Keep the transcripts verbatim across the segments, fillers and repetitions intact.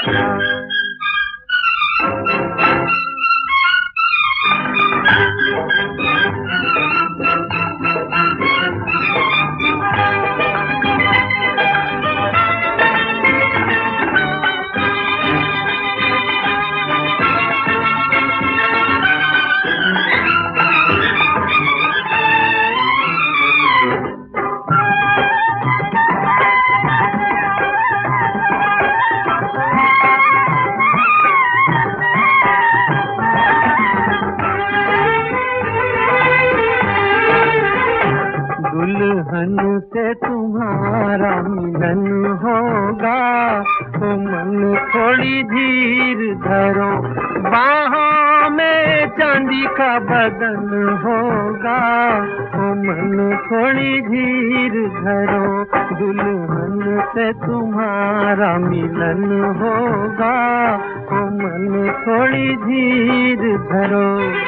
दुल्हन से तुम्हारा मिलन होगा, तो मन थोड़ी धीर धरो, बाहों में चांदी का बदन होगा, तो मन थोड़ी धीर धरो। दुल्हन से तुम्हारा मिलन होगा, तो मन थोड़ी धीर धरो।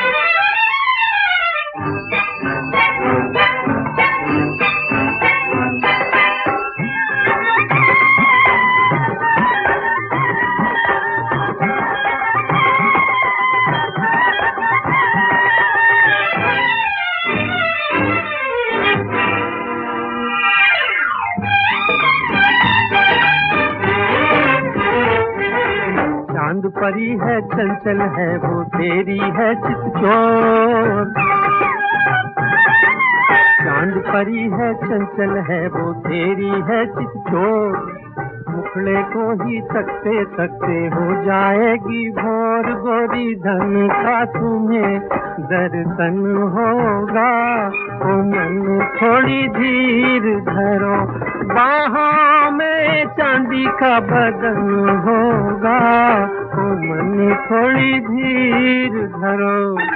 चांद परी है चंचल है वो तेरी है चितचोर, चांद परी है चंचल है वो तेरी है चितचोर, मुखड़े को ही तकते तकते हो जाएगी भोर, गोरी धन का तुम्हें दर्शन होगा, ओ मन थोड़ी धीर धरो, बाहों में चांदी का बदन होगा, ओ मन थोड़ी धीर धरो।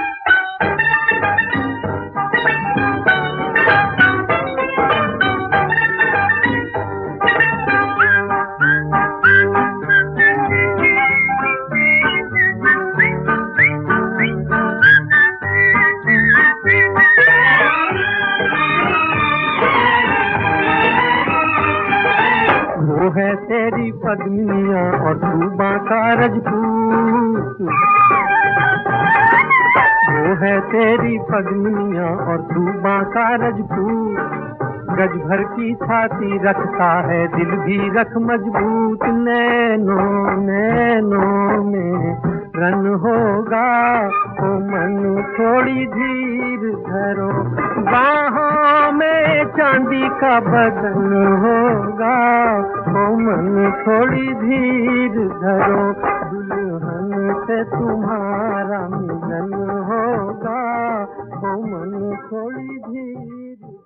वो है तेरी पद्मिनिया और तू बांका रजपूत, वो है तेरी पद्मिनिया और तू बांका रजपूत, गज भर की छाती रखता है दिल भी रख मजबूत, नैनों नैनों में रन होगा, ओ मन थोड़ी धीर धरो, बाहों में चांदी का बदन होगा, ओ मन थोड़ी धीर धरो। दुल्हन से तुम्हारा मिलन होगा, ओ मन थोड़ी धीर